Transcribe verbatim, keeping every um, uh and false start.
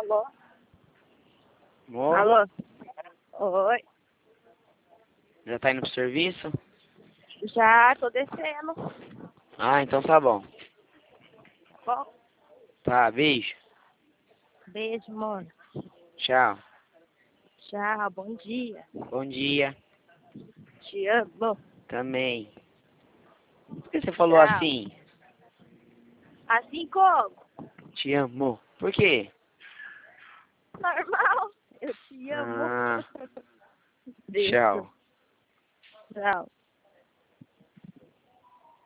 Alô? Amor, Alô? Oi. já tá indo pro serviço? Já tô descendo. Ah, então tá bom. Bom, Tá, beijo. beijo, mano. Tchau. Tchau, bom dia. Bom dia. Te amo. Também. Por que você falou Tchau. assim? Assim como? Te amo. Por quê? Normal. Eu te amo. Ah, Beijo. tchau. Tchau.